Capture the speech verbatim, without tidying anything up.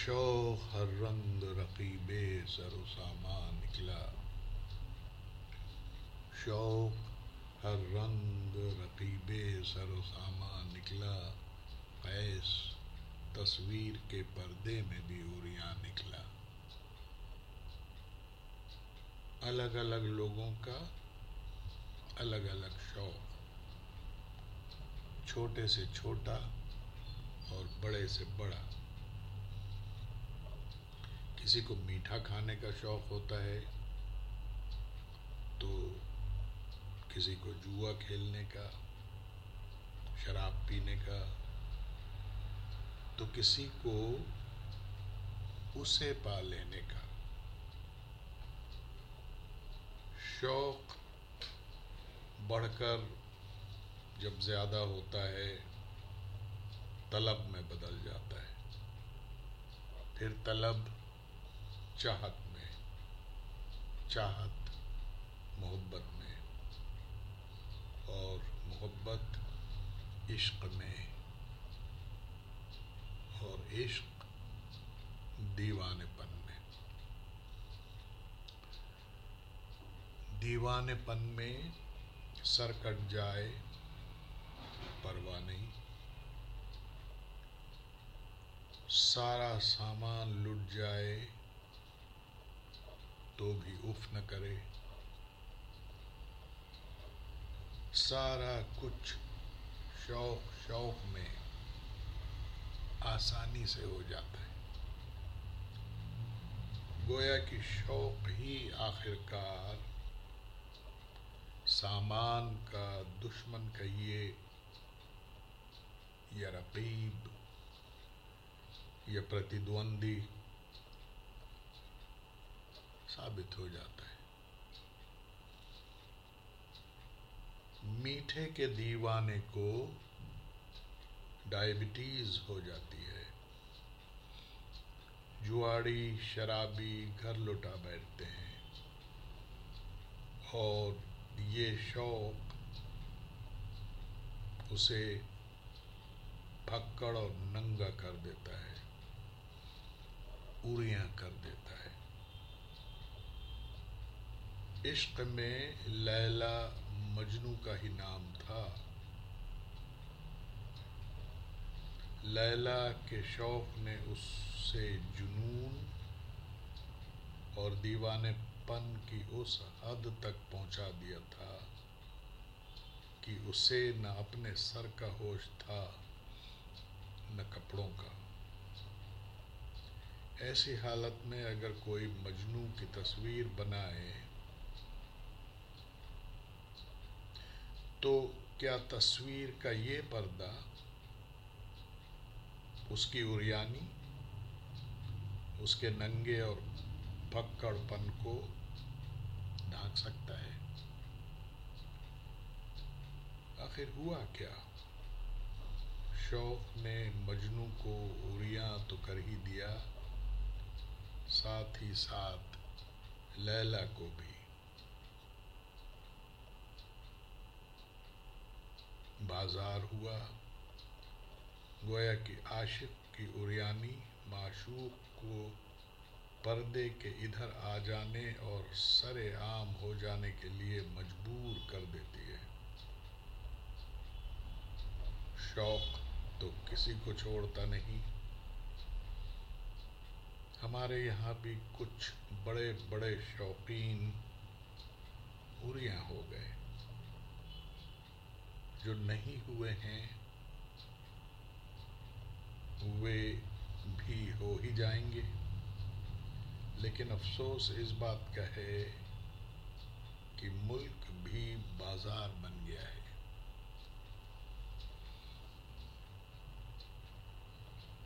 شوق ہر رنگ رقیب سر و سامان نکلا، شوق ہر رنگ رقیب سر و سامان نکلا، قیس تصویر کے پردے میں بھی عریاں نکلا۔ الگ الگ لوگوں کا الگ الگ شوق، چھوٹے سے چھوٹا اور بڑے سے بڑا۔ کسی کو میٹھا کھانے کا شوق ہوتا ہے، تو کسی کو جوا کھیلنے کا، شراب پینے کا، تو کسی کو اسے پا لینے کا۔ شوق بڑھ کر جب زیادہ ہوتا ہے طلب میں بدل جاتا ہے، پھر طلب چاہت میں، چاہت محبت میں، اور محبت عشق میں، اور عشق دیوانے پن میں۔ دیوانے پن میں سر کٹ جائے پرواہ نہیں، سارا سامان لٹ جائے تو بھی اف نہ کرے، سارا کچھ شوق شوق میں آسانی سے ہو جاتا ہے۔ گویا کہ شوق ہی آخر کار سامان کا دشمن کہیے یا رقیب یا پرتیدوندی ثابت ہو جاتا ہے۔ میٹھے کے دیوانے کو ڈائبٹیز ہو جاتی ہے، جواڑی شرابی گھر لٹا بیٹھتے ہیں، اور یہ شوق اسے پھکڑ اور ننگا کر دیتا ہے، عریاں کر دیتا ہے۔ عشق میں لیلا مجنوں کا ہی نام تھا، لیلا کے شوق نے اس سے جنون اور دیوانے پن کی اس حد تک پہنچا دیا تھا کہ اسے نہ اپنے سر کا ہوش تھا نہ کپڑوں کا۔ ایسی حالت میں اگر کوئی مجنوں کی تصویر بنائے تو کیا تصویر کا یہ پردہ اس کی عریانی، اس کے ننگے اور پھکڑ پن کو ڈھانک سکتا ہے؟ آخر ہوا کیا؟ شوق نے مجنوں کو عریاں تو کر ہی دیا، ساتھ ہی ساتھ لیلا کو بھی۔ بازار ہوا، گویا کہ عاشق کی عریانی معشوق کو پردے کے ادھر آ جانے اور سر عام ہو جانے کے لیے مجبور کر دیتی ہے۔ شوق تو کسی کو چھوڑتا نہیں۔ ہمارے یہاں بھی کچھ بڑے بڑے شوقین عریاں ہو گئے، جو نہیں ہوئے ہیں وہ بھی ہو ہی جائیں گے، لیکن افسوس اس بات کا ہے کہ ملک بھی بازار